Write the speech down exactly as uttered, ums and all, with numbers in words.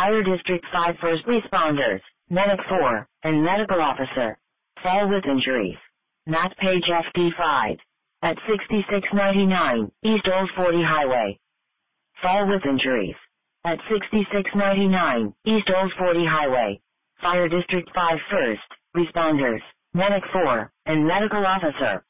Fire District five First Responders, Medic four, and Medical Officer. Fall with injuries. Matt Page F D five. At sixty-six ninety-nine, East Old forty Highway. Fall with injuries. At sixty-six ninety-nine, East Old forty Highway. Fire District five First Responders, Medic four, and Medical Officer.